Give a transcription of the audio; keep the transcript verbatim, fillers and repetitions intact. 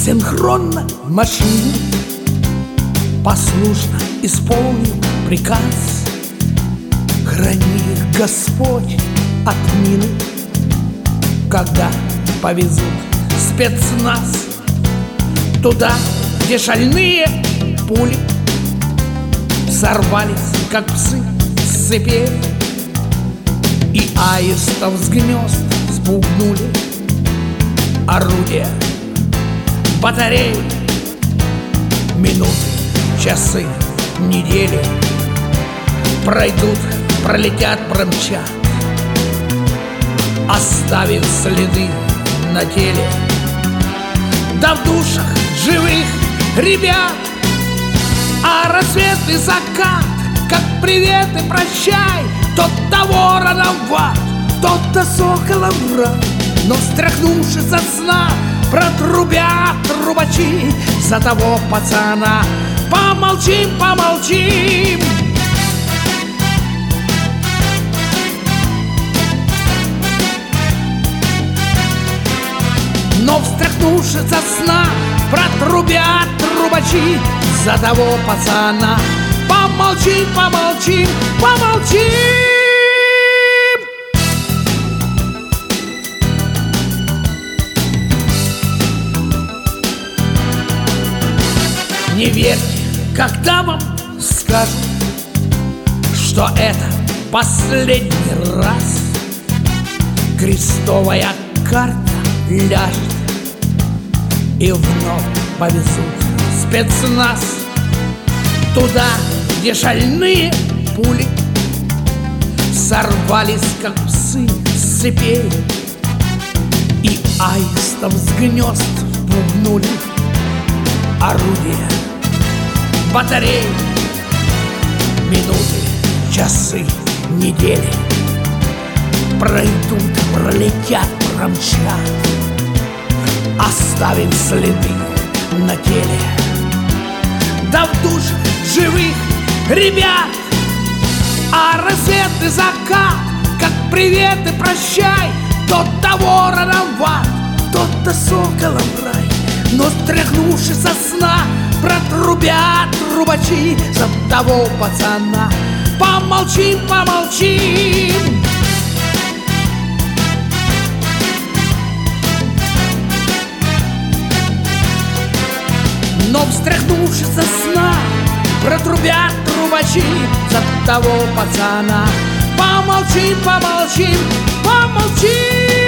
Синхронно в машине послушно исполнил приказ. Храни их Господь от мины, когда повезут спецназ туда, где шальные пули сорвались, как псы с цепей, и аистов с гнезд спугнули орудия батарей. Минуты, часы, недели пройдут, пролетят, промчат, оставив следы на теле, да в душах живых ребят. А рассвет и закат, как привет и прощай, тот-то вороном в ад, тот-то соколом в рай. Но встряхнувшись от сна, протрубят трубачи за того пацана. Помолчим, помолчим. Но встряхнувшись от сна, протрубят трубачи за того пацана. Помолчим, помолчим, помолчим. Не верьте, когда вам скажут, что это последний раз. Крестовая карта ляжет, и вновь повезут спецназ туда, где шальные пули сорвались, как псы с цепей, и аистов с гнезд пугнули орудия батарей. Минуты, часы, недели пройдут, пролетят, промчат, оставив следы на теле, да в душах живых ребят. А рассвет и закат, как привет и прощай, тот-то вороном в ад, тот-то соколом в рай. Но стряхнувшись со сна, протрубят трубачи за того пацана. Помолчим, помолчим. Но встряхнувшись со сна, протрубят трубачи за того пацана. Помолчим, помолчим, помолчим.